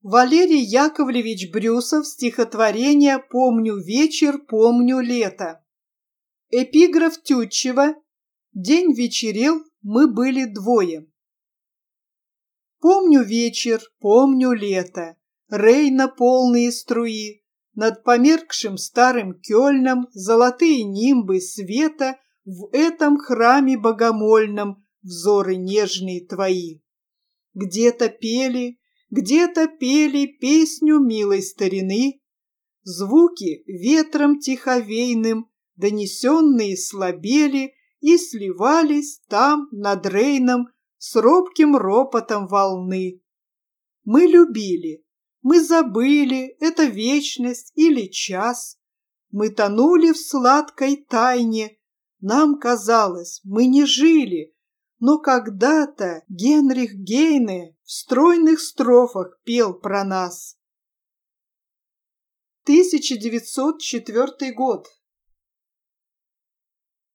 Валерий Яковлевич Брюсов, стихотворение «Помню вечер, помню лето». Эпиграф Тютчева. День вечерел, мы были двое. Помню вечер, помню лето, Рейна полные струи, над померкшим старым Кёльном золотые нимбы света, в этом храме богомольном взоры нежные твои. Где-то пели песню милой старины, звуки ветром тиховейным, донесенные слабели и сливались там над Рейном с робким ропотом волны. Мы любили, мы забыли, это вечность или час. Мы тонули в сладкой тайне, нам казалось, мы не жили, но когда-то Генрих Гейне в стройных строфах пел про нас. 1904 год.